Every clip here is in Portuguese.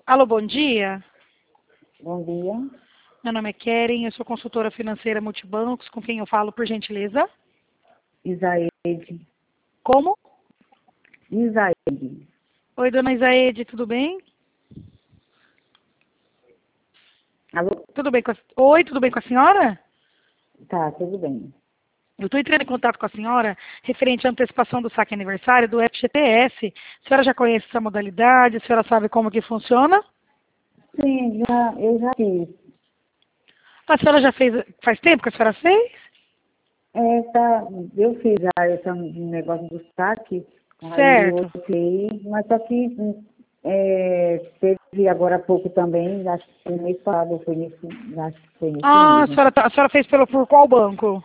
Alô, bom dia. Bom dia. Meu nome é Keren, eu sou consultora financeira multibancos, com quem eu falo, por gentileza? Isaede. Como? Isaede. Oi, dona Isaede, tudo bem? Alô? Tudo bem com a... Oi, tudo bem com a senhora? Tá, tudo bem. Eu estou entrando em contato com a senhora referente à antecipação do saque aniversário do FGTS. A senhora já conhece essa modalidade? A senhora sabe como que funciona? Sim, eu já fiz. A senhora já fez... Faz tempo que a senhora fez? Eu fiz já esse negócio do saque, aí eu Certo. ok, mas só que teve agora há pouco também, acho que foi mês passado, acho que foi nesse Ah, mesmo. a senhora fez por qual banco?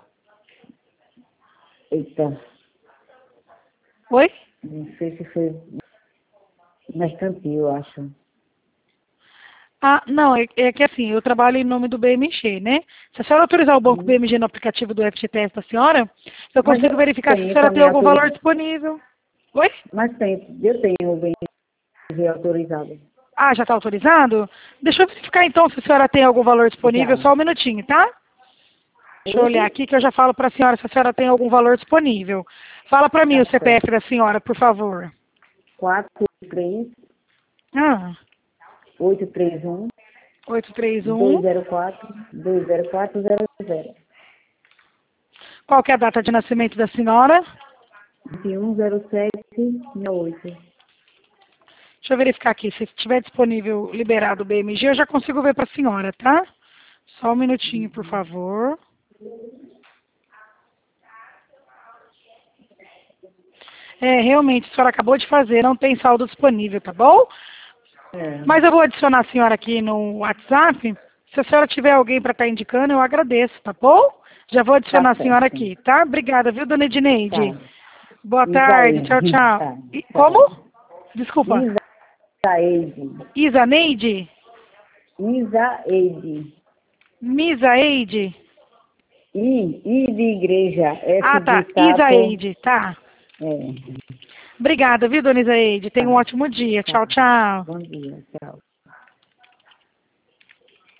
Eita, Oi? não sei se foi mercantil, eu acho. Ah, não, é que assim, eu trabalho em nome do BMG, né? Se a senhora autorizar o banco Hum. BMG no aplicativo do FGTS da senhora, eu Mas consigo eu verificar se a tenho senhora tem também algum valor autorizado, disponível. Oi? eu tenho o bem autorizado. Ah, já está autorizado? Deixa eu verificar então se a senhora tem algum valor disponível, Já. só um minutinho, tá? Deixa eu olhar Oi? aqui que eu já falo para a senhora se a senhora tem algum valor disponível. Fala para mim Tá o certo. CPF da senhora, por favor. 43 Ah, 831 831. 204 20400 Qual que é a data de nascimento da senhora? 210768. Deixa eu verificar aqui, se estiver disponível, liberado o BMG, eu já consigo ver para a senhora, tá? Só um minutinho, por favor. Realmente, a senhora acabou de fazer, não tem saldo disponível, tá bom? É, Mas eu vou adicionar a senhora aqui no WhatsApp. Se a senhora tiver alguém para estar indicando, eu agradeço, tá bom? Já vou tá adicionar a senhora certo. aqui, tá? Obrigada, viu, dona Edneide? Tá. Boa tarde, tchau, Isaíde. tchau. Tá. Como? Tchau. Desculpa. Isaíde. Isaneide? Isaíde. Misaeide? I de igreja. S Ah, de tá. sapo. Isaeide, tá. É. Obrigada, viu, dona Isaeide? Tenha Tá. um ótimo dia. Tá. Tchau, tchau. Bom dia. Tchau.